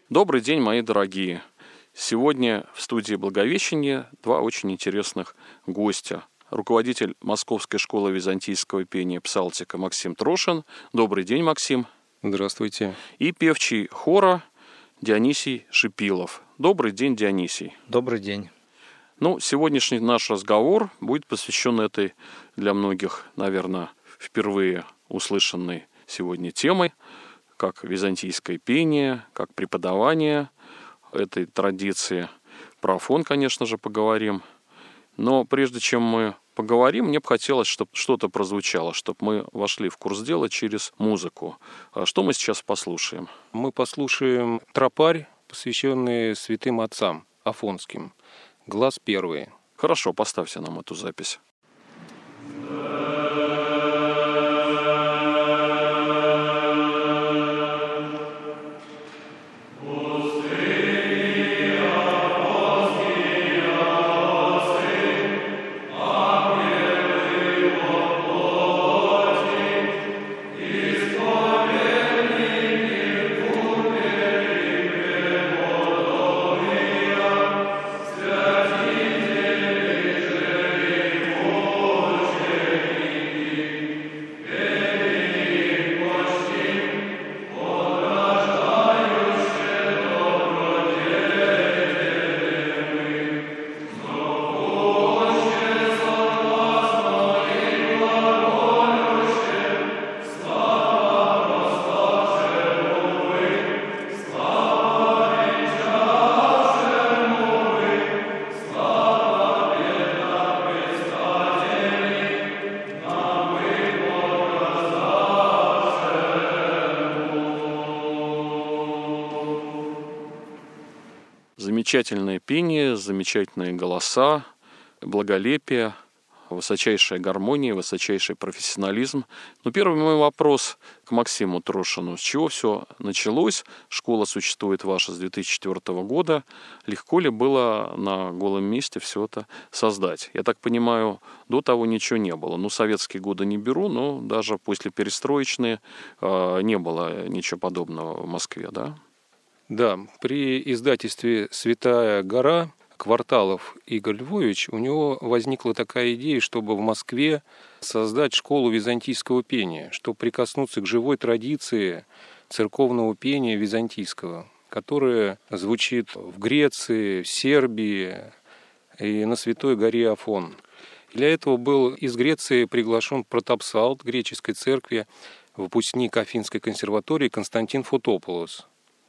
Добрый день, мои дорогие! Сегодня в студии Благовещения два очень интересных гостя. Руководитель Московской школы византийского пения «Псалтика» Максим Трошин. Добрый день, Максим. Здравствуйте. И певчий хора Дионисий Шипилов. Добрый день, Дионисий. Добрый день. Сегодняшний наш разговор будет посвящен этой для многих, наверное, впервые услышанной сегодня темой, как византийское пение, как преподавание этой традиции. Про Афон, конечно же, поговорим. Но прежде чем мы поговорим, мне бы хотелось, чтобы что-то прозвучало, чтобы мы вошли в курс дела через музыку. А что мы сейчас послушаем? Мы послушаем тропарь, посвященный святым отцам афонским. Глаз первый. Хорошо, поставьте нам эту запись. Замечательное пение, замечательные голоса, благолепие, высочайшая гармония, высочайший профессионализм. Первый мой вопрос к Максиму Трошину. С чего все началось? Школа существует ваша с 2004 года. Легко ли было на голом месте все это создать? Я так понимаю, до того ничего не было. Советские годы не беру, но даже после перестроечные не было ничего подобного в Москве, да? Да, при издательстве «Святая гора» Кварталов Игорь Львович, у него возникла такая идея, чтобы в Москве создать школу византийского пения, чтобы прикоснуться к живой традиции церковного пения византийского, которое звучит в Греции, в Сербии и на Святой горе Афон. Для этого был из Греции приглашен протопсалт греческой церкви, выпускник Афинской консерватории Константин Фотополос.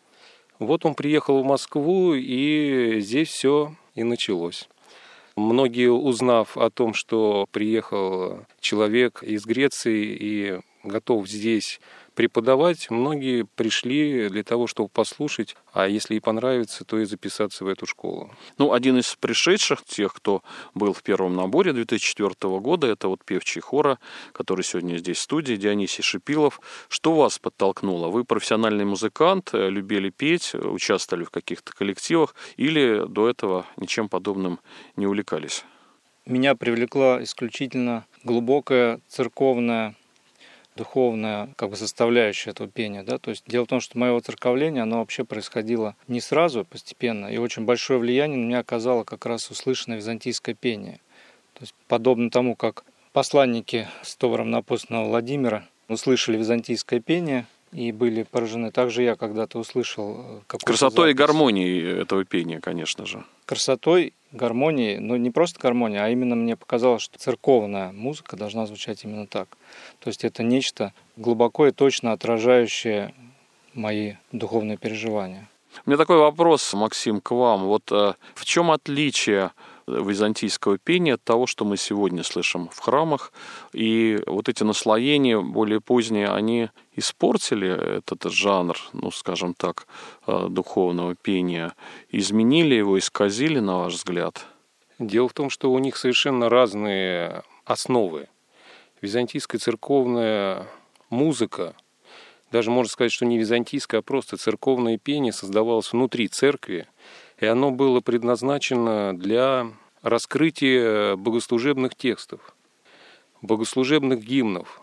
Вот он приехал в Москву, и здесь все и началось. Многие, узнав о том, что приехал человек из Греции и готов здесь преподавать, многие пришли для того, чтобы послушать, а если и понравится, то и записаться в эту школу. Один из пришедших, тех, кто был в первом наборе 2004 года, это певчий хора, который сегодня здесь в студии, Дионисий Шипилов. Что вас подтолкнуло? Вы профессиональный музыкант, любили петь, участвовали в каких-то коллективах или до этого ничем подобным не увлекались? Меня привлекла исключительно глубокая церковная, духовная составляющая этого пения. Да? То есть дело в том, что мое воцерковление, оно вообще происходило не сразу, постепенно, и очень большое влияние на меня оказало как раз услышанное византийское пение. То есть подобно тому, как посланники с товаром на апостола Владимира услышали византийское пение и были поражены. Также я когда-то услышал красотой и гармонией этого пения, конечно же. Красотой, гармонией, но не просто гармония, а именно мне показалось, что церковная музыка должна звучать именно так. То есть это нечто глубоко и точно отражающее мои духовные переживания. У меня такой вопрос, Максим, к вам. В чем отличие византийского пения от того, что мы сегодня слышим в храмах? И эти наслоения более поздние, они испортили этот жанр, скажем так, духовного пения, изменили его, исказили, на ваш взгляд? Дело в том, что у них совершенно разные основы. Византийская церковная музыка, даже можно сказать, что не византийское, а просто церковное пение создавалось внутри церкви, и оно было предназначено для раскрытия богослужебных текстов, богослужебных гимнов.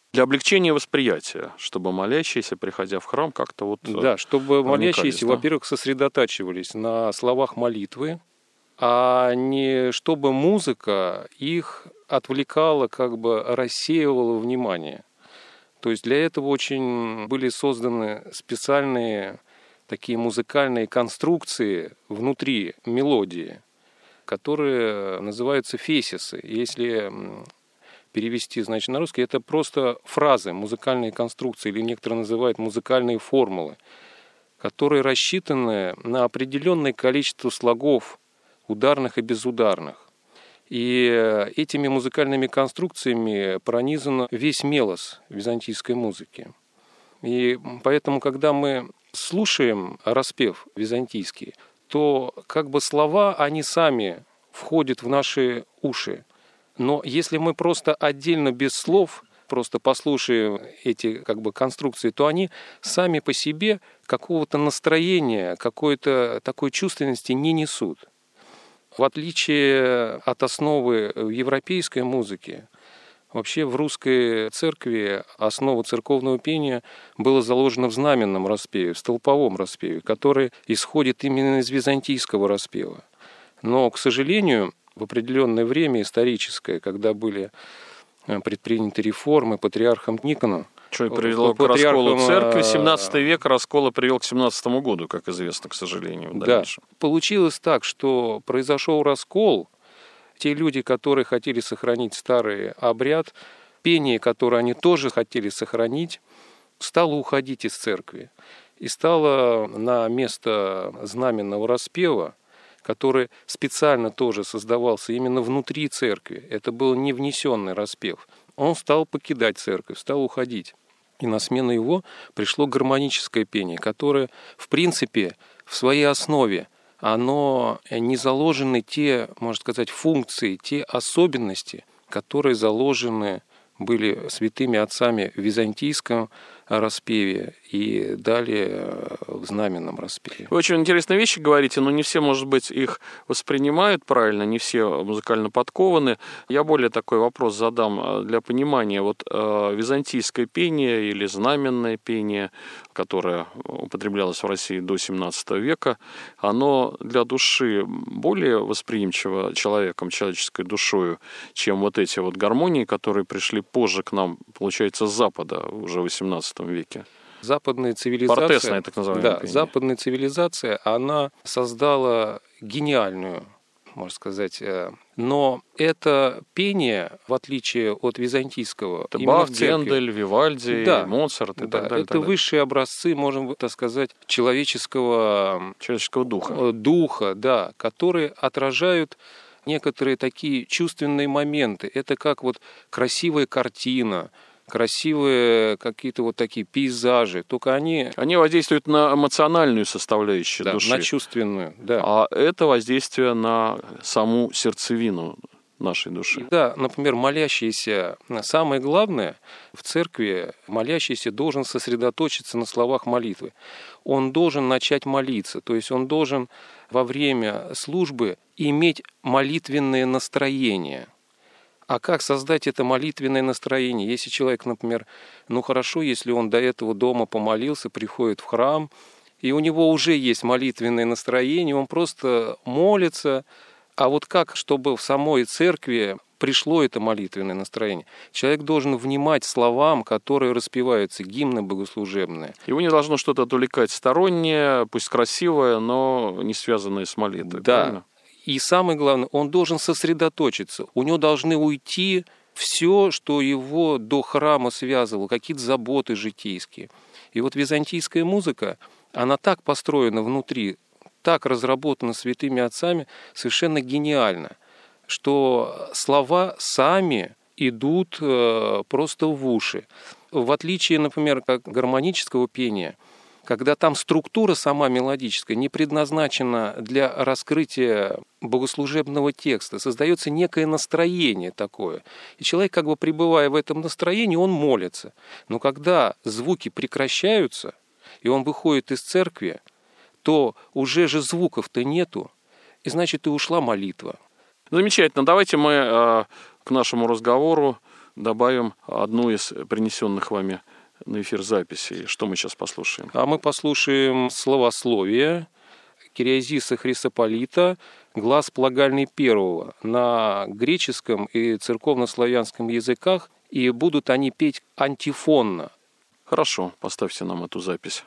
Для облегчения восприятия, чтобы молящиеся, приходя в храм, как-то вот... Да, чтобы молящиеся, да? во-первых, сосредотачивались на словах молитвы, а не чтобы музыка их отвлекала, как бы рассеивала внимание. То есть для этого очень были созданы специальные такие музыкальные конструкции внутри мелодии, которые называются фесисы. Если перевести, значит, на русский, это просто фразы, музыкальные конструкции, или некоторые называют музыкальные формулы, которые рассчитаны на определенное количество слогов, ударных и безударных. И этими музыкальными конструкциями пронизан весь мелос византийской музыки. И поэтому, когда мы слушаем распев византийский, то как бы слова, они сами входят в наши уши. Но если мы просто отдельно без слов просто послушаем эти как бы конструкции, то они сами по себе какого-то настроения, какой-то такой чувственности не несут. В отличие от основы европейской музыки, вообще в русской церкви основа церковного пения была заложена в знаменном распеве, в столповом распеве, который исходит именно из византийского распева. Но, к сожалению, в определенное время историческое, когда были предприняты реформы патриархом Никоном, что привело к расколу церкви. 17 век раскола привел к 17 году, как известно, к сожалению. Да. Получилось так, что произошел раскол. Те люди, которые хотели сохранить старый обряд, пение, которое они тоже хотели сохранить, стало уходить из церкви. И стало на место знаменного распева, который специально тоже создавался именно внутри церкви. Это был не внесенный распев. Он стал покидать церковь, стал уходить. И на смену его пришло гармоническое пение, которое, в принципе, в своей основе, оно не заложены те, можно сказать, функции, те особенности, которые заложены были святыми отцами в византийском распеве и далее в знаменном распеве. Вы очень интересные вещи говорите, но не все, может быть, их воспринимают правильно, не все музыкально подкованы. Я более такой вопрос задам для понимания. Вот византийское пение или знаменное пение, которое употреблялось в России до XVII века, оно для души более восприимчиво человеком, человеческой душою, чем вот эти вот гармонии, которые пришли позже к нам, получается, с Запада, уже в XVIII веке. Западная цивилизация, портесная, так называемая, да, западная цивилизация, она создала гениальную, можно сказать, но это пение, в отличие от византийского, это Бах, Гендель, Вивальди, да, Моцарт и так далее. Это высшие образцы, можем так сказать, человеческого духа, да, которые отражают некоторые такие чувственные моменты. Это как вот красивая картина, красивые какие-то вот такие пейзажи, только они воздействуют на эмоциональную составляющую души. На чувственную, да. А это воздействие на саму сердцевину нашей души. Да, например, молящийся, самое главное в церкви, молящийся должен сосредоточиться на словах молитвы. Он должен начать молиться, то есть он должен во время службы иметь молитвенное настроение. А как создать это молитвенное настроение? Если человек, например, хорошо, если он до этого дома помолился, приходит в храм, и у него уже есть молитвенное настроение, он просто молится. А вот как, чтобы в самой церкви пришло это молитвенное настроение? Человек должен внимать словам, которые распеваются, гимны богослужебные. Его не должно что-то отвлекать стороннее, пусть красивое, но не связанное с молитвой. Да. Правильно? И самое главное, он должен сосредоточиться. У него должны уйти все, что его до храма связывало, какие-то заботы житейские. И вот византийская музыка, она так построена внутри, так разработана святыми отцами, совершенно гениально, что слова сами идут просто в уши. В отличие, например, от гармонического пения, когда там структура сама мелодическая не предназначена для раскрытия богослужебного текста, создается некое настроение такое. И человек, как бы пребывая в этом настроении, он молится. Но когда звуки прекращаются, и он выходит из церкви, то уже же звуков-то нету, и значит и ушла молитва. Замечательно. Давайте мы к нашему разговору добавим одну из принесенных вами на эфир записей. Что мы сейчас послушаем? А мы послушаем словословие Кириазиса Хрисополита «Глас плагальный первого» на греческом и церковнославянском языках, и будут они петь антифонно. Хорошо, поставьте нам эту запись.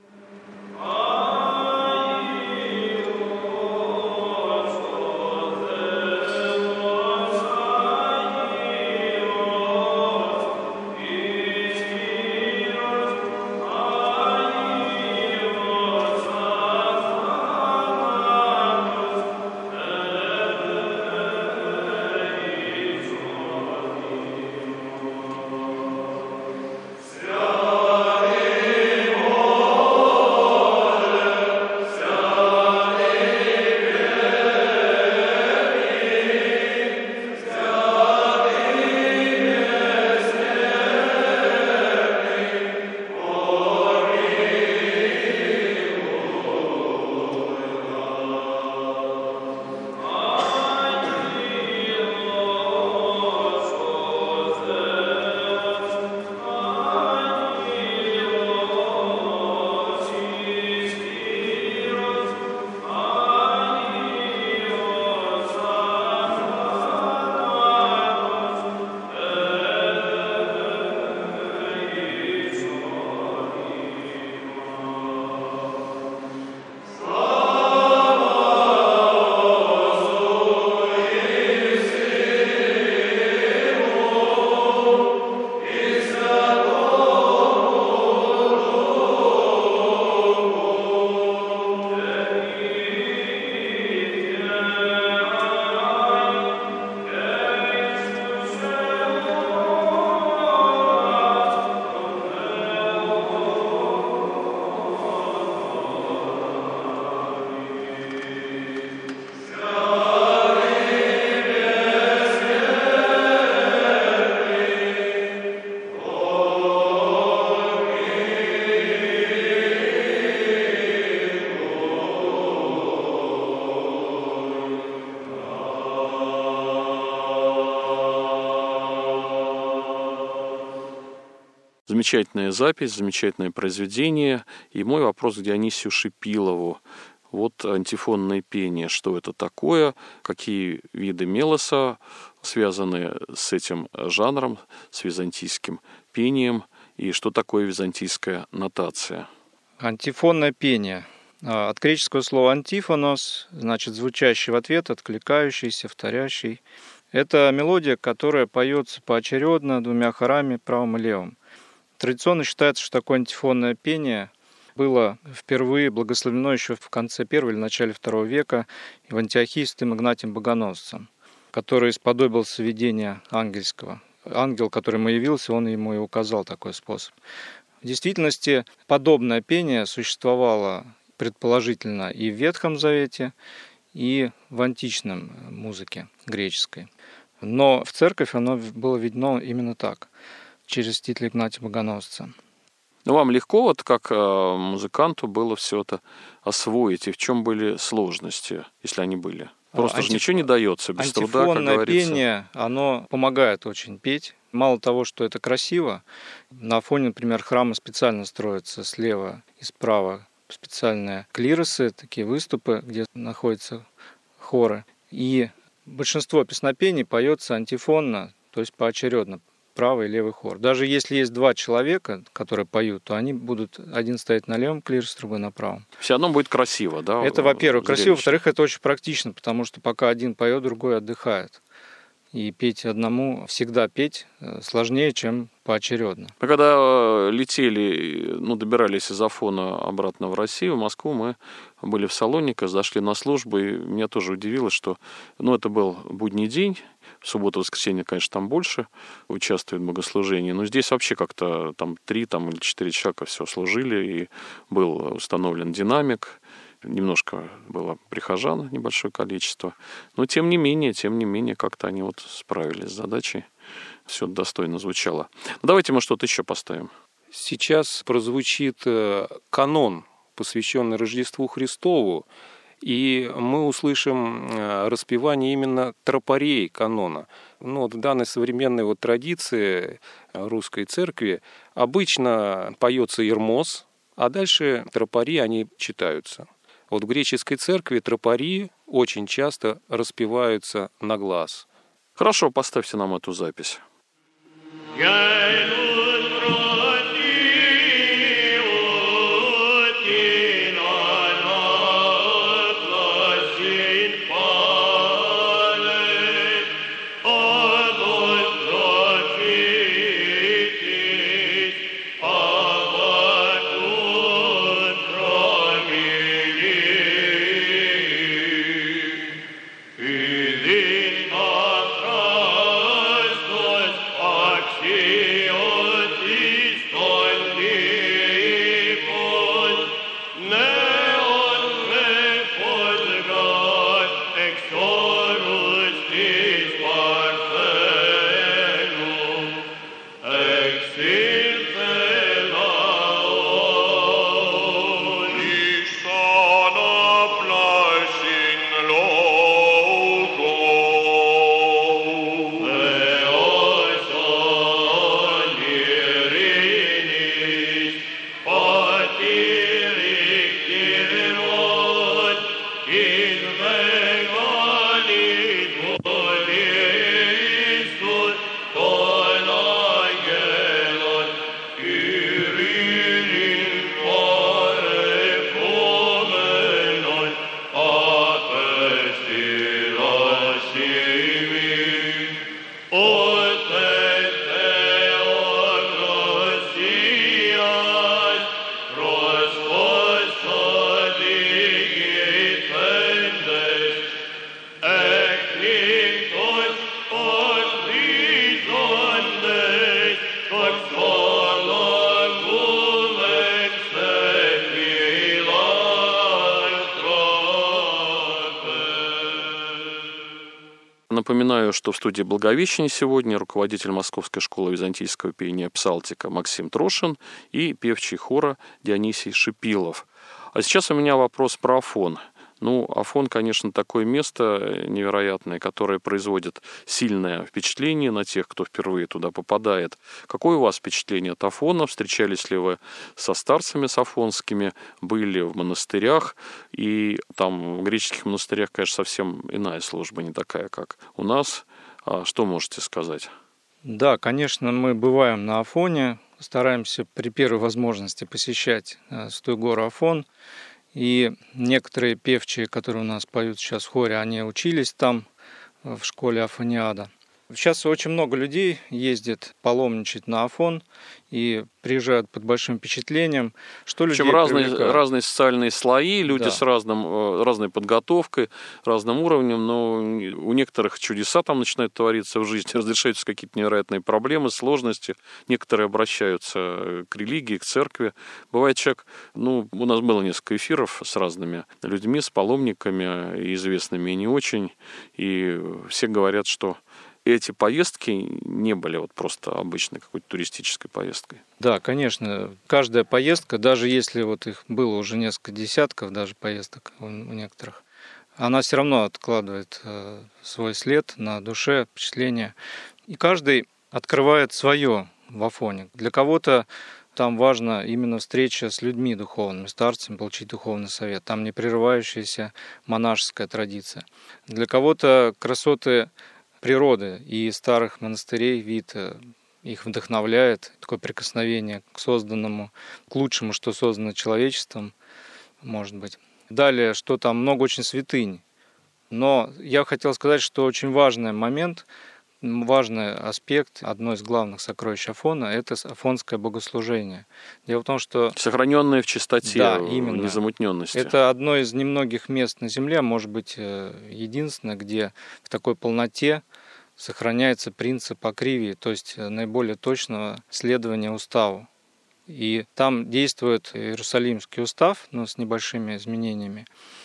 Замечательная запись, замечательное произведение. И мой вопрос к Дионисию Шипилову. Вот антифонное пение, что это такое, какие виды мелоса связаны с этим жанром, с византийским пением, и что такое византийская нотация? Антифонное пение. От греческого слова «антифонос», значит звучащий в ответ, откликающийся, вторящий. Это мелодия, которая поется поочередно двумя хорами, правым и левым. Традиционно считается, что такое антифонное пение было впервые благословено еще в конце первого или начале II века в Антиохии святым Игнатием Богоносцем, который сподобился видения ангельского. Ангел, который ему явился, он ему и указал такой способ. В действительности подобное пение существовало предположительно и в Ветхом Завете, и в античном музыке греческой. Но в церковь оно было введено именно так, через святителя Игнатия Богоносца. Но вам легко, вот как музыканту, было все это освоить, и в чем были сложности, если они были? Просто же ничего не дается без труда, как говорится. Антифонное пение, оно помогает очень петь. Мало того, что это красиво, на фоне, например, храма специально строятся слева и справа специальные клиросы, такие выступы, где находятся хоры. И большинство песнопений поется антифонно, то есть поочередно, правый и левый хор. Даже если есть два человека, которые поют, то они будут один стоять на левом клиросе, другой на правом. Все равно будет красиво, да? Это, во-первых, красиво, во-вторых, это очень практично, потому что пока один поет, другой отдыхает. И петь одному, всегда петь сложнее, чем поочередно. Мы когда летели, добирались из Афона обратно в Россию, в Москву, мы были в Салониках, зашли на службу, и меня тоже удивило, что это был будний день. В субботу, воскресенье, конечно, там больше участвует в богослужении, но здесь вообще как-то 3 или 4 человека все служили, и был установлен динамик, немножко было прихожан, небольшое количество, но тем не менее, как-то они справились с задачей, все достойно звучало. Давайте мы что-то еще поставим. Сейчас прозвучит канон, посвященный Рождеству Христову, и мы услышим распевание именно тропарей канона. В данной современной традиции русской церкви обычно поется Ирмос, а дальше тропари, они читаются. В греческой церкви тропари очень часто распеваются на глаз. Хорошо, поставьте нам эту запись. Напоминаю, что в студии Благовещения сегодня руководитель Московской школы византийского пения «Псалтика» Максим Трошин и певчий хора Дионисий Шипилов. А сейчас у меня вопрос про Афон. Афон, конечно, такое место невероятное, которое производит сильное впечатление на тех, кто впервые туда попадает. Какое у вас впечатление от Афона? Встречались ли вы со старцами афонскими? Были в монастырях? И там в греческих монастырях, конечно, совсем иная служба, не такая, как у нас. Что можете сказать? Да, конечно, мы бываем на Афоне, стараемся при первой возможности посещать Святую гору Афон. И некоторые певчие, которые у нас поют сейчас в хоре, они учились там, в школе Афониада. Сейчас очень много людей ездит паломничать на Афон и приезжают под большим впечатлением. Что людей привлекает? Разные социальные слои, люди с разной подготовкой, разным уровнем, но у некоторых чудеса там начинают твориться в жизни, разрешаются какие-то невероятные проблемы, сложности. Некоторые обращаются к религии, к церкви. Бывает человек, у нас было несколько эфиров с разными людьми, с паломниками, и известными и не очень, и все говорят, что эти поездки не были просто обычной какой-то туристической поездкой. Да, конечно. Каждая поездка, даже если их было уже несколько десятков даже поездок у некоторых, она все равно откладывает свой след на душе, впечатление. И каждый открывает свое в Афоне. Для кого-то там важна именно встреча с людьми духовными, старцами, получить духовный совет. Там непрерывающаяся монашеская традиция. Для кого-то красоты природы и старых монастырей, вид их вдохновляет, такое прикосновение к созданному, к лучшему, что создано человечеством, может быть. Далее, что там много очень святынь. Но я хотел сказать, что очень важный момент, важный аспект, одно из главных сокровищ Афона – это афонское богослужение. Дело в том, что… Сохраненное в чистоте, в незамутненности. Это одно из немногих мест на Земле, может быть, единственное, где в такой полноте сохраняется принцип акривии, то есть наиболее точного следования уставу. И там действует Иерусалимский устав, но с небольшими изменениями.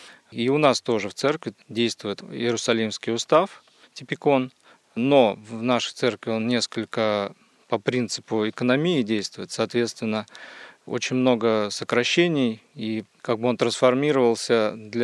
И у нас тоже в церкви действует Иерусалимский устав, типикон, но в нашей церкви он несколько по принципу экономии действует, соответственно, очень много сокращений, и он трансформировался для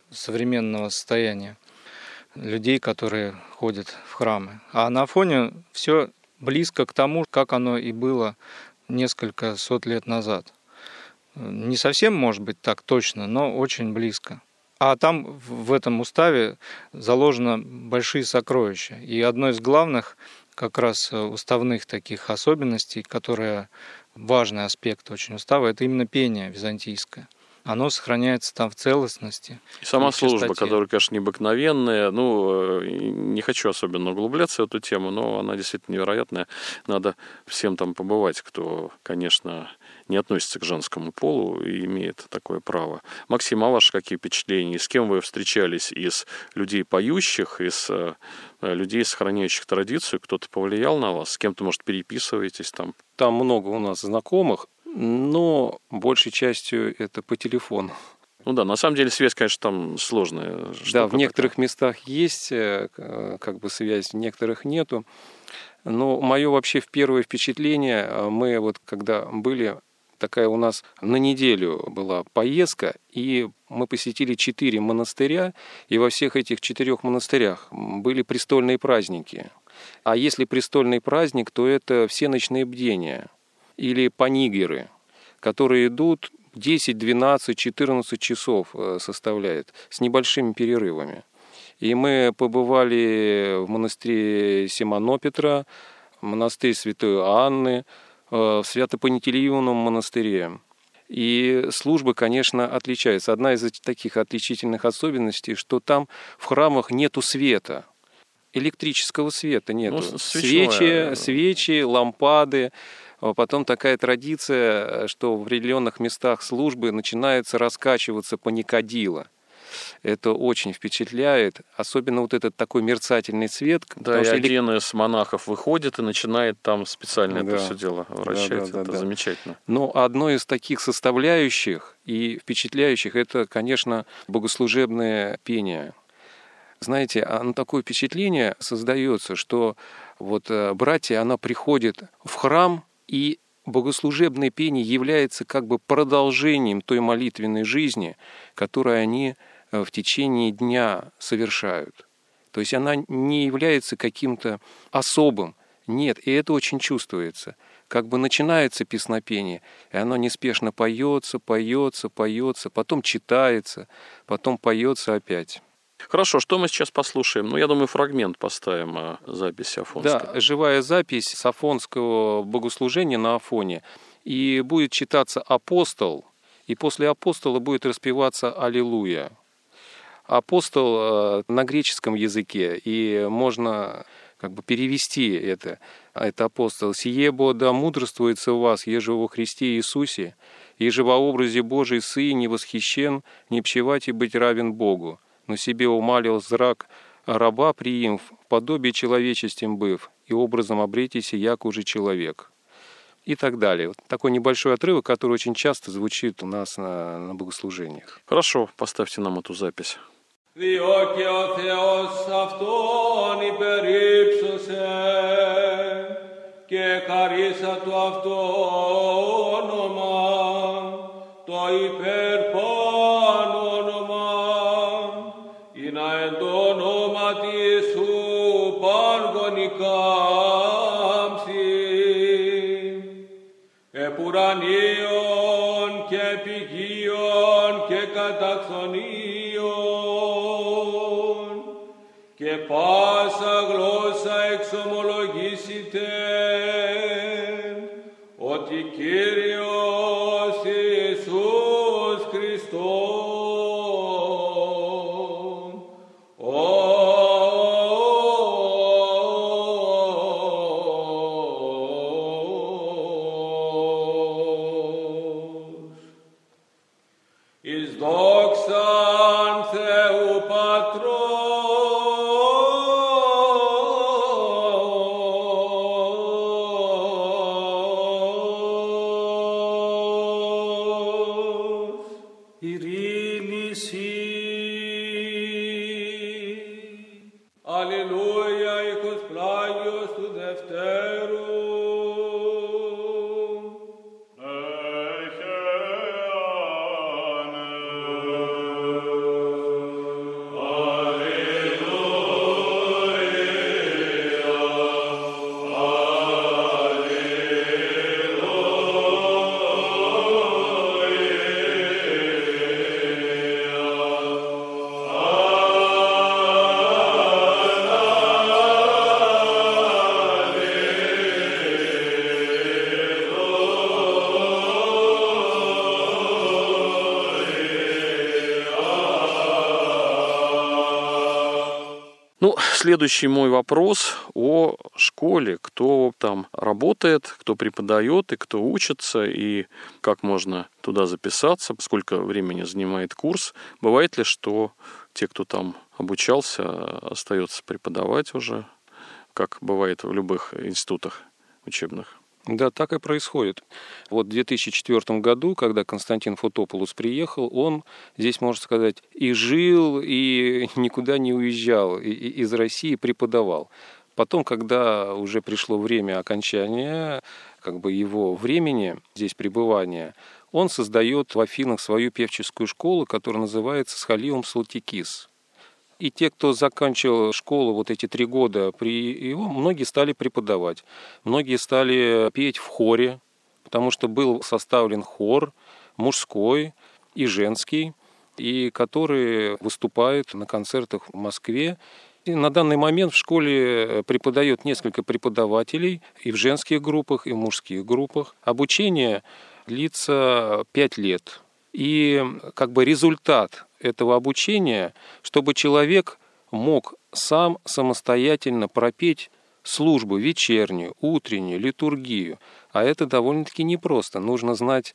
современного состояния людей, которые ходят в храмы. А на Афоне все близко к тому, как оно и было несколько сот лет назад. Не совсем, может быть, так точно, но очень близко. А там в этом уставе заложено большие сокровища. И одно из главных как раз уставных таких особенностей, которое важный аспект очень устава, это именно пение византийское. Оно сохраняется там в целостности. И сама в служба, чистоте. которая, конечно, необыкновенная. Не хочу особенно углубляться в эту тему, но она действительно невероятная. Надо всем там побывать, кто, конечно, не относится к женскому полу и имеет такое право. Максим, а ваши какие впечатления? С кем вы встречались из людей поющих, из людей, сохраняющих традицию? Кто-то повлиял на вас? С кем-то, может, переписываетесь там? Там много у нас знакомых, но большей частью это по телефону. Ну да, на самом деле связь, конечно, там сложная штука. Да, в некоторых местах есть как бы связь, в некоторых нету. Но мое вообще первое впечатление, мы вот когда были, такая у нас на неделю была поездка, и мы посетили 4 монастыря, и во всех этих 4 монастырях были престольные праздники. А если престольный праздник, то это всеночные бдения или панигеры, которые идут 10, 12, 14 часов составляет, с небольшими перерывами. И мы побывали в монастыре Симонопетра, монастырь Святой Анны, в Свято-Пантелеимоновом монастыре. И службы, конечно, отличаются. Одна из таких отличительных особенностей, что там в храмах нету света, электрического света нету. Свечи, лампады. Потом такая традиция, что в определенных местах службы начинается раскачиваться паникадило. Это очень впечатляет, особенно вот этот такой мерцательный цвет. Да, и один из монахов выходит и начинает там специально это все дело вращать. Да. Замечательно. Но одно из таких составляющих и впечатляющих, это, конечно, богослужебное пение. Знаете, такое впечатление создается, что вот братья, она приходит в храм, и богослужебное пение является как бы продолжением той молитвенной жизни, которую они в течение дня совершают. То есть она не является каким-то особым. Нет, и это очень чувствуется. Как бы начинается песнопение, и оно неспешно поется, потом читается, потом поется опять. Хорошо, что мы сейчас послушаем? Я думаю, фрагмент поставим записи афонской. Да, живая запись с афонского богослужения на Афоне. И будет читаться «Апостол», и после «Апостола» будет распеваться «Аллилуйя». «Апостол» на греческом языке, и можно как бы перевести это. Это «Апостол». «Сие да мудрствуется у вас, еже во Христе Иисусе, еже во образе Божий Сын не восхищен, не пчевать и быть равен Богу, но себе умалил зрак раба приим, в подобие человечестим быв, и образом обретися, як уже человек». И так далее. Вот такой небольшой отрывок, который очень часто звучит у нас на богослужениях. Хорошо, поставьте нам эту запись. Διότι ο Θεός αυτόν υπερύψωσε και χαρίσα του αυτό όνομα, το υπερπάνω όνομα, ή να εν το ονόματι σου πανγονικάμψει, επουρανίων και πηγίων και καταξονίων, και πάσα γλώσσα εξομολογήσετε ότι Κύριος Ιησούς Χριστός εις δόξαν Θεού Πατρός, ειρήνης Αλληλούια, οίκος πλάγιος του Δευτέρου. Ну, следующий мой вопрос о школе. Кто там работает, кто преподает и кто учится, и как можно туда записаться, сколько времени занимает курс. Бывает ли, что те, кто там обучался, остается преподавать уже, как бывает в любых институтах учебных? Да, так и происходит. Вот в 2004 году, когда Константин Фотопулос приехал, он здесь, можно сказать, и жил, и никуда не уезжал, и из России преподавал. Потом, когда уже пришло время окончания его времени, здесь пребывания, он создает в Афинах свою певческую школу, которая называется «Схолиум Салтикис». И те, кто заканчивал школу вот эти 3 года при его, многие стали преподавать. Многие стали петь в хоре, потому что был составлен хор мужской и женский, и которые выступают на концертах в Москве. И на данный момент в школе преподает несколько преподавателей и в женских группах, и в мужских группах. Обучение длится 5 лет. И результат этого обучения, чтобы человек мог сам самостоятельно пропеть службу вечернюю, утреннюю, литургию. А это довольно-таки непросто. Нужно знать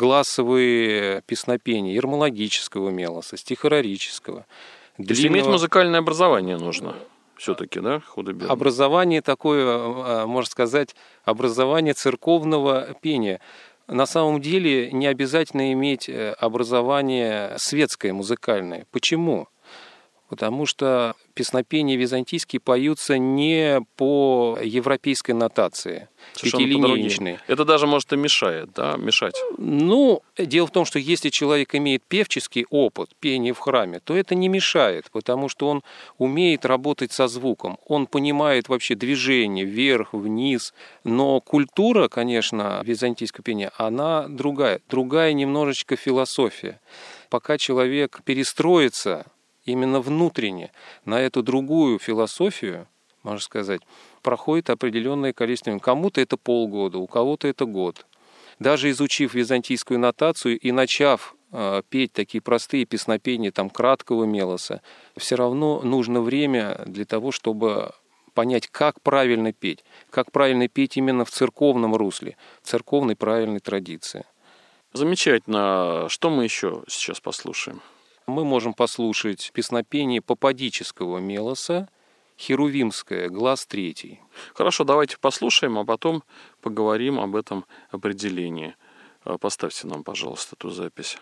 гласовые песнопения ермологического мелоса, стихорарического. То есть иметь музыкальное образование нужно все-таки, да, худо-бедно? Образование такое, можно сказать, образование церковного пения. На самом деле не обязательно иметь образование светское, музыкальное. Почему? Потому что песнопения византийские поются не по европейской нотации, пятилинеечной. Это даже, может, и мешает, да, мешать? Ну, дело в том, что если человек имеет певческий опыт пения в храме, то это не мешает, потому что он умеет работать со звуком, он понимает вообще движение вверх, вниз. Но культура, конечно, византийского пения, она другая немножечко философия. Пока человек перестроится именно внутренне на эту другую философию, можно сказать, проходит определенное количество времени. Кому-то это полгода, у кого-то это год. Даже изучив византийскую нотацию и начав петь такие простые песнопения краткого мелоса, все равно нужно время для того, чтобы понять, как правильно петь именно в церковном русле, в церковной правильной традиции. Замечательно. Что мы еще сейчас послушаем? Мы можем послушать песнопение попадического мелоса, херувимское, глаз 3. Хорошо, давайте послушаем, а потом поговорим об этом определении. Поставьте нам, пожалуйста, эту запись.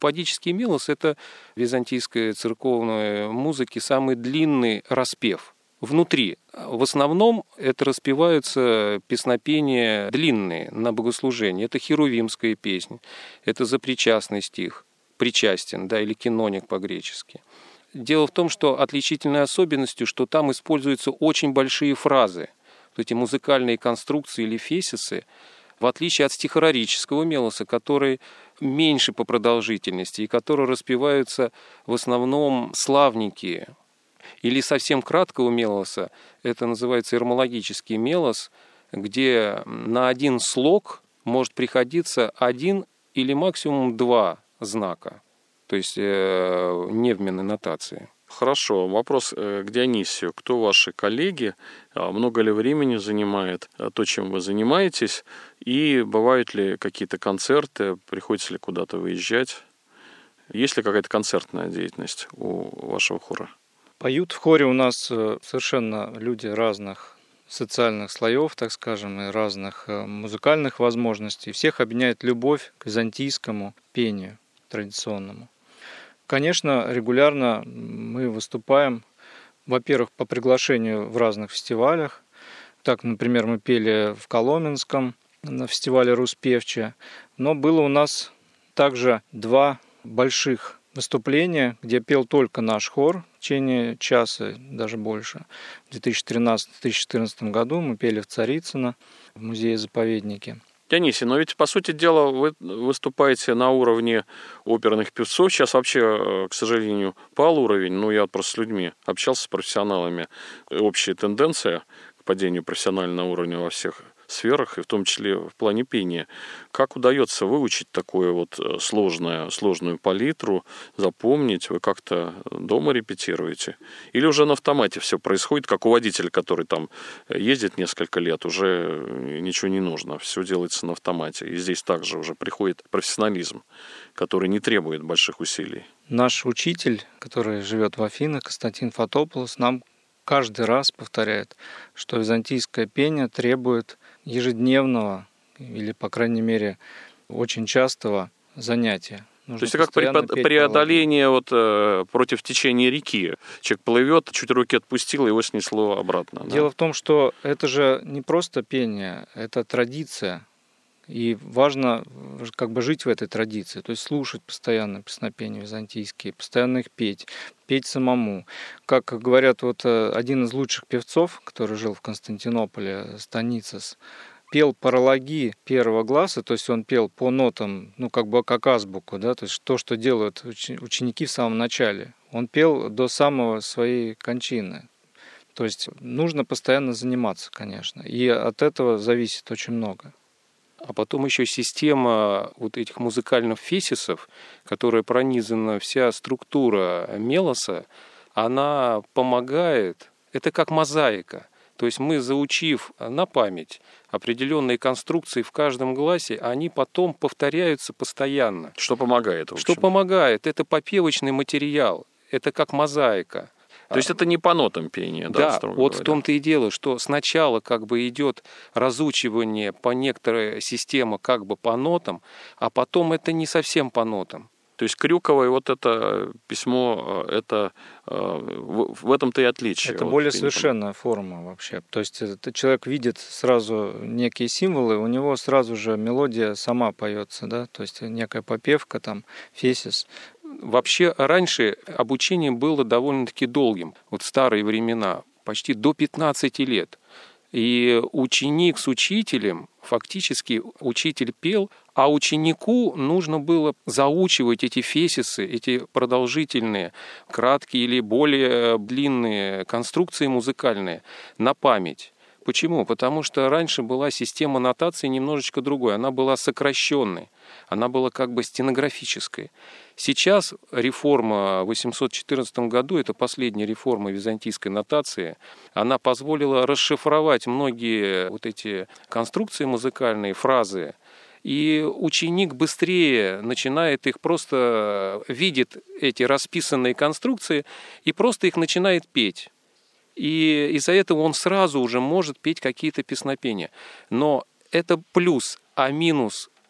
Синкопадический мелос – это в византийской церковной музыке самый длинный распев. Внутри. В основном это распеваются песнопения длинные на богослужении. Это херувимская песня, это запричастный стих, причастен, да, или киноник по-гречески. Дело в том, что отличительной особенностью, что там используются очень большие фразы. Вот эти музыкальные конструкции или фесисы, в отличие от стихорарического мелоса, который меньше по продолжительности и который распеваются в основном славники. Или совсем краткого мелоса, это называется ирмологический мелос, где на один слог может приходиться один или максимум два знака. То есть невменной нотации. Хорошо. Вопрос к Дионисию. Кто ваши коллеги? Много ли времени занимает то, чем вы занимаетесь? И бывают ли какие-то концерты? Приходится ли куда-то выезжать? Есть ли какая-то концертная деятельность у вашего хора? Поют в хоре у нас совершенно люди разных социальных слоев, так скажем, и разных музыкальных возможностей. Всех объединяет любовь к византийскому пению традиционному. Конечно, регулярно мы выступаем, во-первых, по приглашению в разных фестивалях. Так, например, мы пели в Коломенском на фестивале «Руспевче». Но было у нас также два больших выступления, где пел только наш хор в течение часа, даже больше. В 2013-2014 году мы пели в Царицыно, в музее-заповеднике. Дионисий, но ведь, по сути дела, вы выступаете на уровне оперных певцов. Сейчас вообще, к сожалению, пал уровень. Ну, я просто с людьми общался, с профессионалами. Общая тенденция к падению профессионального уровня во всех сферах, и в том числе в плане пения. Как удается выучить такую вот сложную палитру, запомнить? Вы как-то дома репетируете? Или уже на автомате все происходит, как у водителя, который там ездит несколько лет, уже ничего не нужно, все делается на автомате. И здесь также уже приходит профессионализм, который не требует больших усилий. Наш учитель, который живет в Афинах, Константин Фотополос, нам каждый раз повторяет, что византийское пение требует ежедневного или, по крайней мере, очень частого занятия. То есть это как преодоление против течения реки. Человек плывет, чуть руки отпустил, его снесло обратно. Дело в том, что это же не просто пение, это традиция. И важно как бы жить в этой традиции, то есть слушать постоянно песнопения византийские, постоянно их петь самому. Как говорят, один из лучших певцов, который жил в Константинополе, Станицас, пел паралоги первого гласа, то есть он пел по нотам, как азбуку, да, то есть то, что делают ученики в самом начале. Он пел до самого своей кончины. То есть нужно постоянно заниматься, конечно, и от этого зависит очень много. А потом еще система вот этих музыкальных фесисов, которая пронизана вся структура мелоса, она помогает, это как мозаика. То есть мы, заучив на память определенные конструкции в каждом гласе, они потом повторяются постоянно. Что помогает? Что помогает? Это попевочный материал, это как мозаика. То есть это не по нотам пение, да? Да, вот в том-то и дело, что сначала как бы идет разучивание по некоторой системе как бы по нотам, а потом это не совсем по нотам. То есть Крюковое вот это письмо, это в этом-то и отличие. Это более совершенная форма вообще. То есть человек видит сразу некие символы, у него сразу же мелодия сама поется, да, то есть некая попевка, там, фесис. Вообще раньше обучение было довольно-таки долгим. Вот в старые времена, почти до 15 лет. И ученик с учителем, фактически учитель пел, а ученику нужно было заучивать эти фесисы, эти продолжительные, краткие или более длинные конструкции музыкальные на память. Почему? Потому что раньше была система нотации немножечко другой. Она была сокращенной, она была как бы стенографической. Сейчас реформа в 814 году, это последняя реформа византийской нотации, она позволила расшифровать многие вот эти конструкции музыкальные, фразы, и ученик быстрее начинает их просто, видит эти расписанные конструкции и просто их начинает петь. И из-за этого он сразу уже может петь какие-то песнопения. Но это плюс, а минус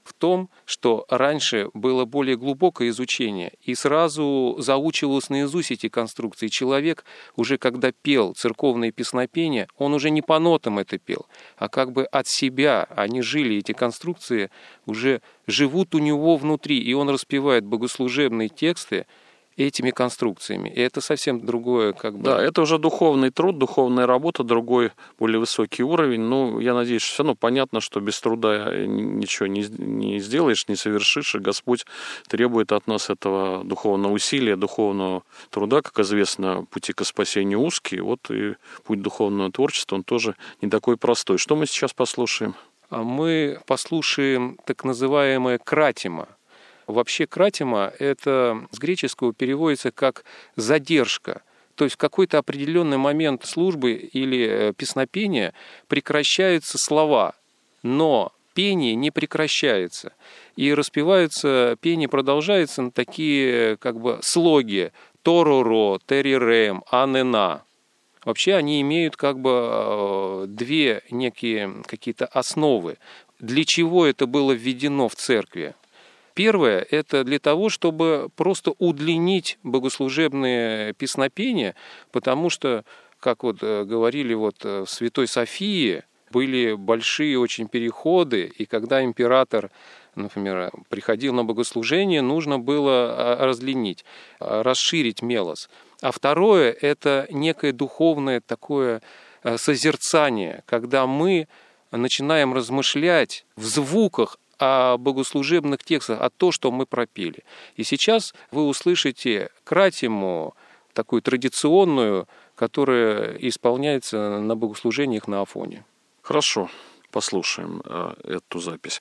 в том, что раньше было более глубокое изучение, и сразу заучивалось наизусть эти конструкции. Человек уже когда пел церковные песнопения, он уже не по нотам это пел, а как бы от себя. Они жили, эти конструкции уже живут у него внутри, и он распевает богослужебные тексты этими конструкциями. И это совсем другое, как бы... Да, это уже духовный труд, духовная работа, другой, более высокий уровень. Ну, я надеюсь, что все равно понятно, что без труда ничего не сделаешь, не совершишь, и Господь требует от нас этого духовного усилия, духовного труда. Как известно, пути к спасению узкие, вот и путь духовного творчества, он тоже не такой простой. Что мы сейчас послушаем? Мы послушаем так называемое «кратима». Вообще кратима – это с греческого переводится как «задержка». То есть в какой-то определенный момент службы или песнопения прекращаются слова, но пение не прекращается. И распеваются, пение продолжается на такие как бы слоги «тороро», «терирем», «анена». Вообще они имеют как бы две некие какие-то основы. Для чего это было введено в церкви? Первое – это для того, чтобы просто удлинить богослужебные песнопения, потому что, как вот говорили вот в Святой Софии, были большие очень переходы, и когда император, например, приходил на богослужение, нужно было раздлинить, расширить мелос. А второе – это некое духовное такое созерцание, когда мы начинаем размышлять в звуках о богослужебных текстах, о том, что мы пропели. И сейчас вы услышите кратиму, такую традиционную, которая исполняется на богослужениях на Афоне. Хорошо, послушаем эту запись.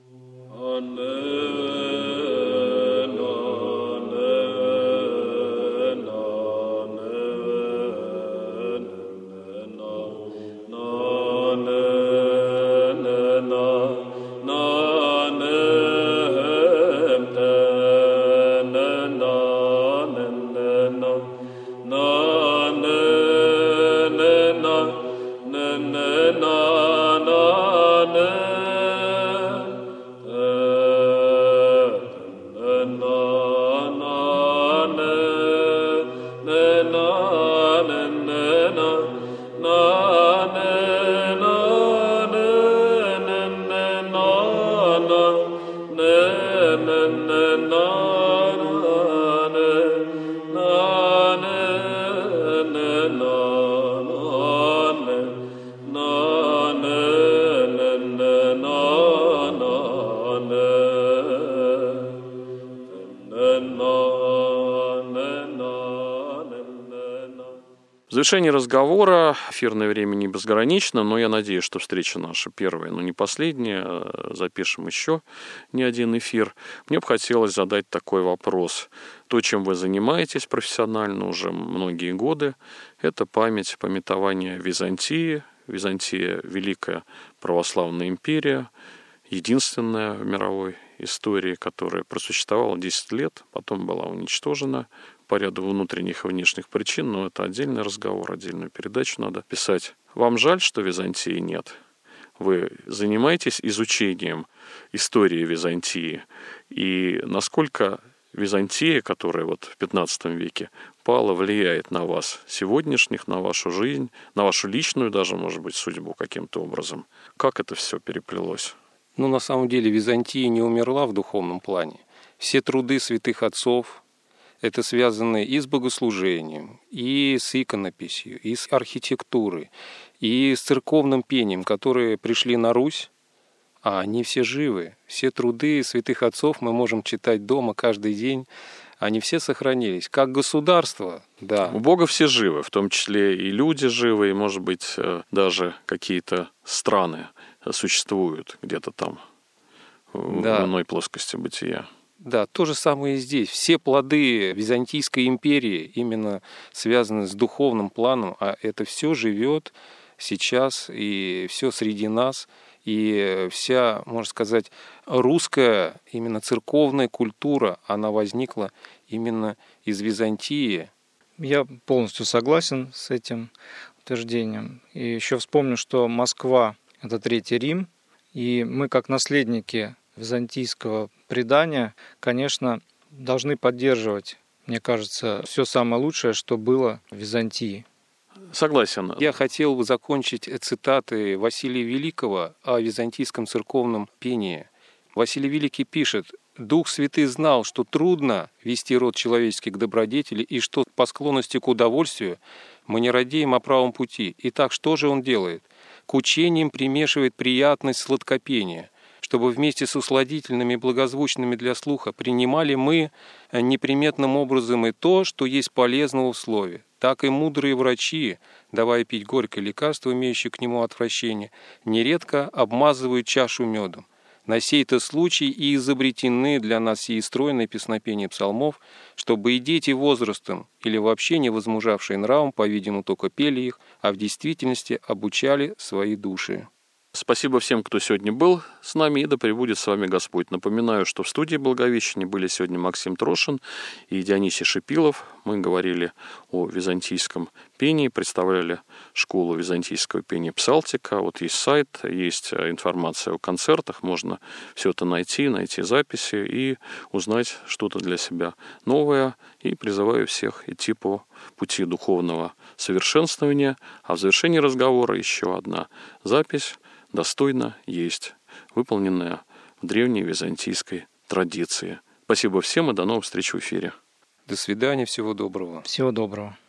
В завершении разговора, эфирное время не безгранично, но я надеюсь, что встреча наша первая, но не последняя, запишем еще не один эфир. Мне бы хотелось задать такой вопрос. То, чем вы занимаетесь профессионально уже многие годы, это память, памятование Византии. Византия – великая православная империя, единственная в мировой истории, которая просуществовала 10 лет, потом была уничтожена по ряду внутренних и внешних причин, но это отдельный разговор, отдельную передачу надо писать. Вам жаль, что Византии нет? Вы занимаетесь изучением истории Византии, и насколько Византия, которая вот в 15 веке пала, влияет на вас сегодняшних, на вашу жизнь, на вашу личную даже, может быть, судьбу каким-то образом? Как это все переплелось? Ну, на самом деле, Византия не умерла в духовном плане. Все труды святых отцов, это связано и с богослужением, и с иконописью, и с архитектурой, и с церковным пением, которые пришли на Русь, а они все живы. Все труды святых отцов мы можем читать дома каждый день, они все сохранились. Как государство, да. У Бога все живы, в том числе и люди живы, и, может быть, даже какие-то страны существуют где-то там, в иной плоскости бытия. Да, то же самое и здесь. Все плоды Византийской империи именно связаны с духовным планом, а это все живет сейчас, и все среди нас, и вся, можно сказать, русская именно церковная культура, она возникла именно из Византии. Я полностью согласен с этим утверждением. И еще вспомню, что Москва – это Третий Рим, и мы, как наследники византийского предания, конечно, должны поддерживать, мне кажется, все самое лучшее, что было в Византии. Согласен. Я хотел бы закончить цитатой Василия Великого о византийском церковном пении. Василий Великий пишет: «Дух Святый знал, что трудно вести род человеческий к добродетели, и что по склонности к удовольствию мы не радеем о правом пути. Итак, что же он делает? К учениям примешивает приятность сладкопения, чтобы вместе с усладительными и благозвучными для слуха принимали мы неприметным образом и то, что есть полезного в слове. Так и мудрые врачи, давая пить горькое лекарство, имеющее к нему отвращение, нередко обмазывают чашу медом. На сей-то случай и изобретены для нас сии стройные песнопения псалмов, чтобы и дети возрастом или вообще не возмужавшие нравом, по-видимому, только пели их, а в действительности обучали свои души». Спасибо всем, кто сегодня был с нами, и да пребудет с вами Господь. Напоминаю, что в студии Благовещения были сегодня Максим Трошин и Дионисий Шипилов. Мы говорили о византийском пении, представляли школу византийского пения Псалтика. Вот есть сайт, есть информация о концертах, можно все это найти записи и узнать что-то для себя новое. И призываю всех идти по пути духовного совершенствования. А в завершении разговора еще одна запись достойно есть, выполненная в древней византийской традиции. Спасибо всем и до новых встреч в эфире. До свидания, всего доброго. Всего доброго.